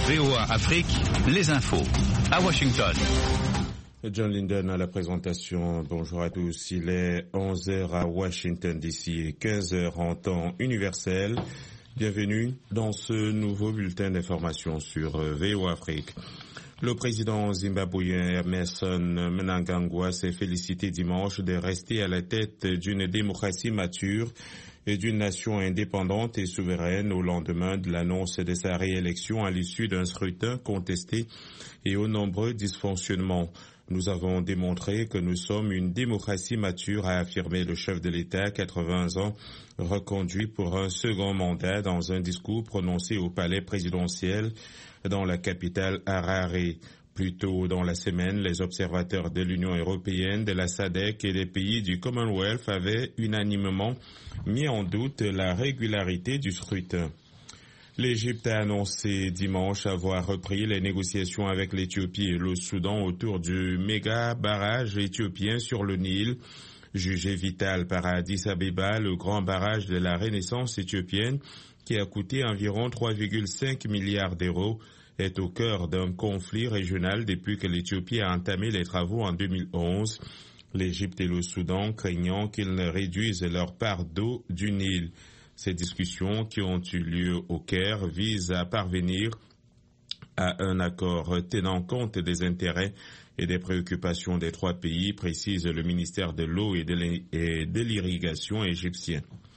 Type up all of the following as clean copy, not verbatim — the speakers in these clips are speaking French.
VOA Afrique, les infos. À Washington. John Linden à la présentation. Bonjour à tous. Il est 11h à Washington DC et 15h en temps universel. Bienvenue dans ce nouveau bulletin d'information sur VOA Afrique. Le président zimbabwéen Emmerson Mnangagwa s'est félicité dimanche de rester à la tête d'une démocratie mature et d'une nation indépendante et souveraine au lendemain de l'annonce de sa réélection à l'issue d'un scrutin contesté et aux nombreux dysfonctionnements. Nous avons démontré que nous sommes une démocratie mature, a affirmé le chef de l'État, 80 ans, reconduit pour un second mandat dans un discours prononcé au palais présidentiel dans la capitale Harare. Plus tôt dans la semaine, les observateurs de l'Union européenne, de la SADC et des pays du Commonwealth avaient unanimement mis en doute la régularité du scrutin. L'Égypte a annoncé dimanche avoir repris les négociations avec l'Éthiopie et le Soudan autour du méga barrage éthiopien sur le Nil. Jugé vital par Addis Abeba, le grand barrage de la Renaissance éthiopienne, qui a coûté environ 3,5 milliards d'euros, est au cœur d'un conflit régional depuis que l'Éthiopie a entamé les travaux en 2011. L'Égypte et le Soudan craignant qu'ils ne réduisent leur part d'eau du Nil. Ces discussions qui ont eu lieu au Caire visent à parvenir à un accord tenant compte des intérêts et des préoccupations des trois pays, précise le ministère de l'eau et de l'irrigation égyptien.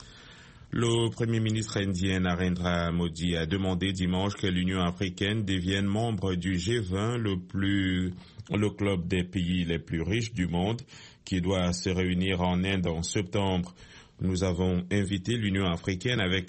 Le Premier ministre indien Narendra Modi a demandé dimanche que l'Union africaine devienne membre du G20, le club des pays les plus riches du monde, qui doit se réunir en Inde en septembre. Nous avons invité l'Union africaine avec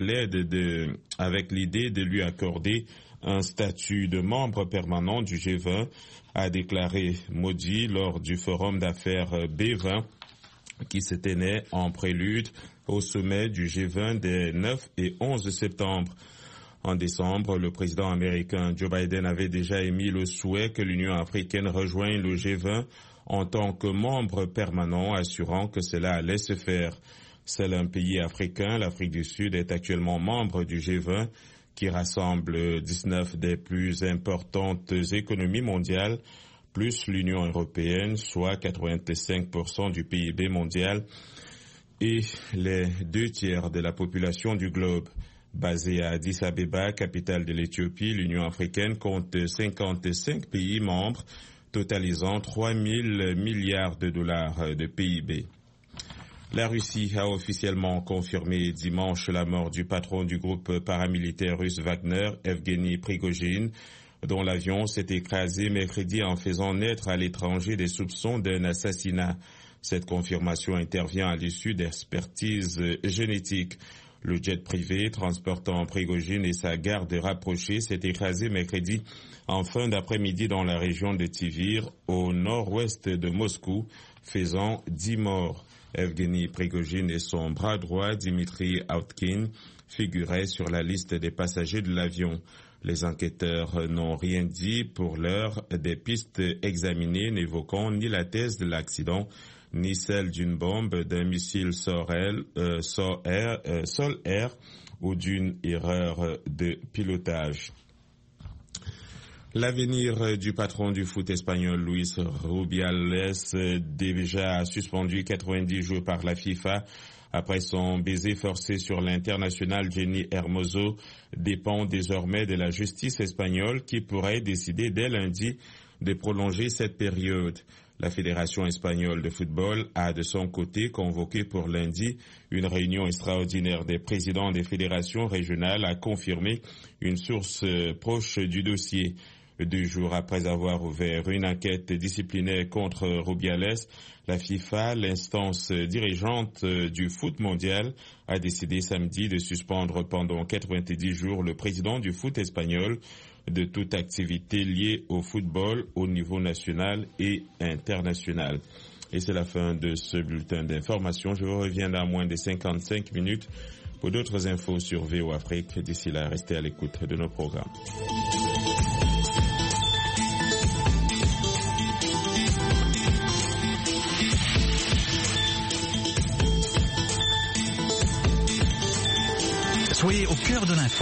l'idée de lui accorder un statut de membre permanent du G20, a déclaré Modi lors du forum d'affaires B20 qui se tenait en prélude au sommet du G20 des 9 et 11 septembre. En décembre, le président américain Joe Biden avait déjà émis le souhait que l'Union africaine rejoigne le G20 en tant que membre permanent, assurant que cela allait se faire. Seul un pays africain, l'Afrique du Sud, est actuellement membre du G20, qui rassemble 19 des plus importantes économies mondiales, plus l'Union européenne, soit 85% du PIB mondial, et les 2/3 de la population du globe. Basée à Addis Abeba, capitale de l'Éthiopie, l'Union africaine compte 55 pays membres, totalisant 3 000 milliards de dollars de PIB. La Russie a officiellement confirmé dimanche la mort du patron du groupe paramilitaire russe Wagner, Evgeny Prigojine, dont l'avion s'est écrasé mercredi en faisant naître à l'étranger des soupçons d'un assassinat. Cette confirmation intervient à l'issue d'expertises génétiques. Le jet privé transportant Prigojine et sa garde rapprochée s'est écrasé mercredi en fin d'après-midi dans la région de Tivir, au nord-ouest de Moscou, faisant 10 morts. Evgeny Prigojine et son bras droit, Dimitri Autkin, figuraient sur la liste des passagers de l'avion. Les enquêteurs n'ont rien dit pour l'heure, des pistes examinées n'évoquant ni la thèse de l'accident, ni celle d'une bombe, d'un missile sol-air ou d'une erreur de pilotage. L'avenir du patron du foot espagnol Luis Rubiales, déjà suspendu 90 jours par la FIFA après son baiser forcé sur l'international Jenny Hermoso, dépend désormais de la justice espagnole qui pourrait décider dès lundi de prolonger cette période. La Fédération espagnole de football a de son côté convoqué pour lundi une réunion extraordinaire des présidents des fédérations régionales, a confirmé une source proche du dossier. 2 jours après avoir ouvert une enquête disciplinaire contre Rubiales, la FIFA, l'instance dirigeante du foot mondial, a décidé samedi de suspendre pendant 90 jours le président du foot espagnol de toute activité liée au football au niveau national et international. Et c'est la fin de ce bulletin d'information. Je vous reviens dans moins de 55 minutes pour d'autres infos sur VOA Afrique. D'ici là, restez à l'écoute de nos programmes. Soyez au cœur de l'info.